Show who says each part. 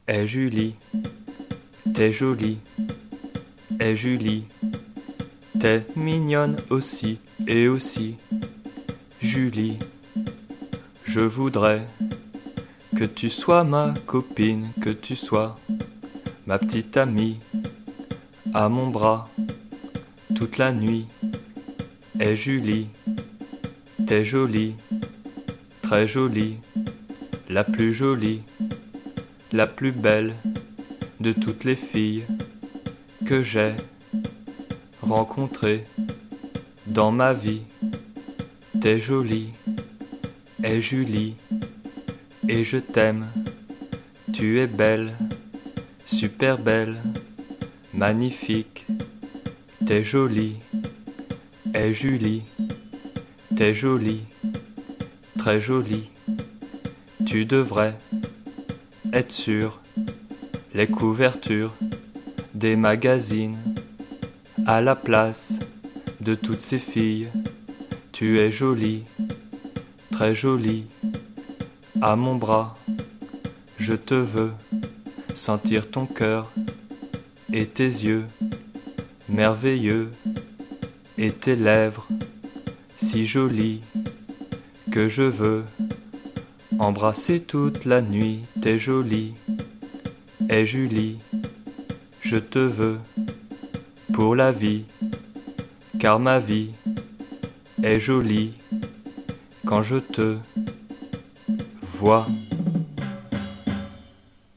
Speaker 1: Eh Julie, t'es jolie. Eh Julie, t'es mignonne aussi et aussi. Julie, je voudrais que tu sois ma copine, que tu sois ma petite amie, à mon bras toute la nuit. Eh Julie, t'es jolie, très jolie, la plus jolie, la plus belle de toutes les filles que j'ai rencontrées dans ma vie. T'es jolie, eh Julie, et je t'aime. Tu es belle, super belle, magnifique. T'es jolie, eh Julie, t'es jolie, très jolie. Tu devrais être sur les couvertures des magazines, à la place de toutes ces filles. Tu es jolie, très jolie, à mon bras. Je te veux sentir ton cœur et tes yeux merveilleux et tes lèvres si jolies que je veux embrasser toute la nuit. T'es jolie, eh Julie, je te veux pour la vie, car ma vie est jolie quand je te vois.